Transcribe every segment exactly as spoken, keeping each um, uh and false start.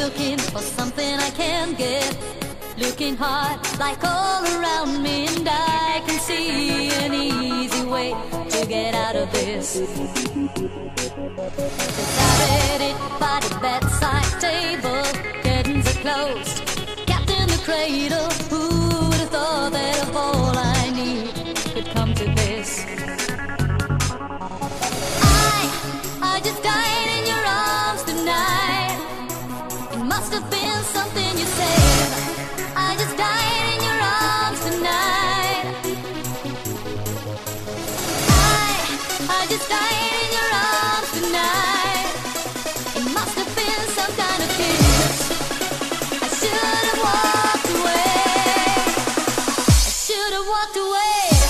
looking for something I can get. Looking hard like all around me, and I can see an easy way to get out of this. Decided it by the bedside table, curtains are closed, capped in the cradle. Who would have thought that of all I need could come to this? I, I just died in your arms tonight. It must have been something you said. I just died in your arms tonight. I, I just died in your arms tonight. It must have been some kind of kiss. I should have walked away. I should have walked away.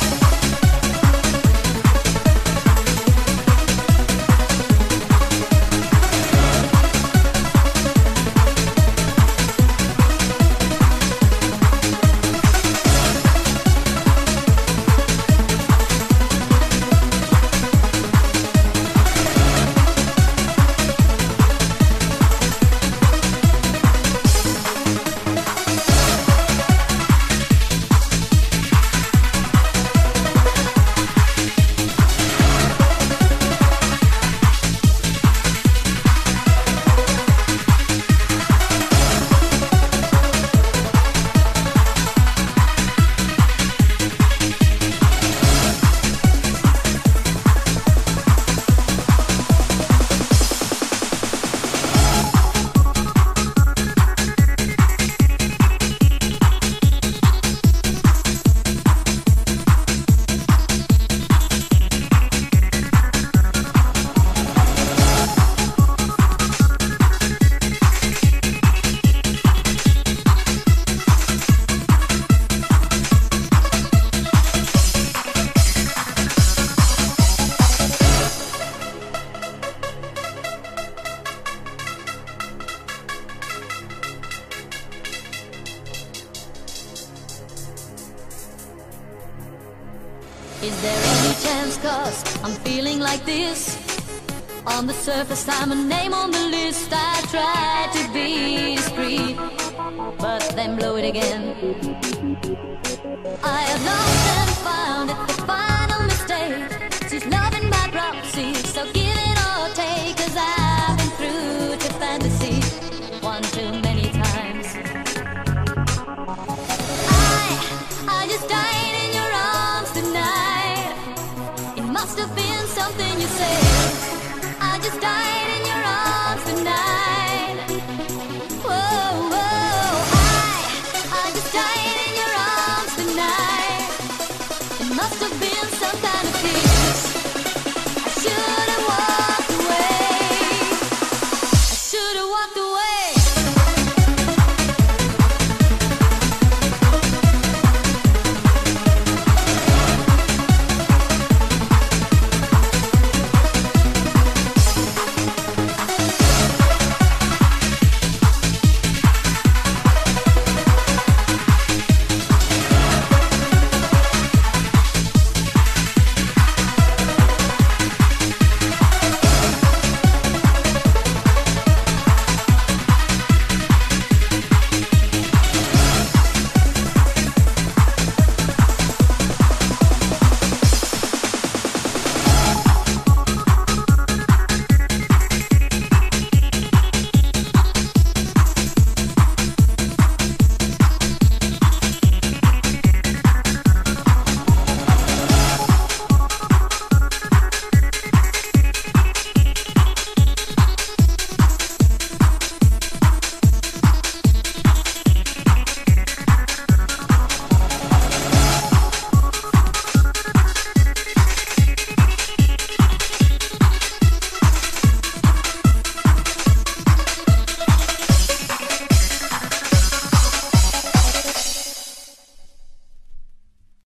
Is there any chance, cause I'm feeling like this? On the surface I'm a name on the list. I try to be discreet, but then blow it again. I have lost and found it, the final mistake. She's loving my proxy, so give it or take, cause I've been through to fantasy one too many times. I, I just died in your arms tonight. It must have been something you said. I just died in your arms tonight. Whoa, whoa, I, I just died in your arms tonight. It must have been some kind of kiss. I should have walked away. I should have walked away.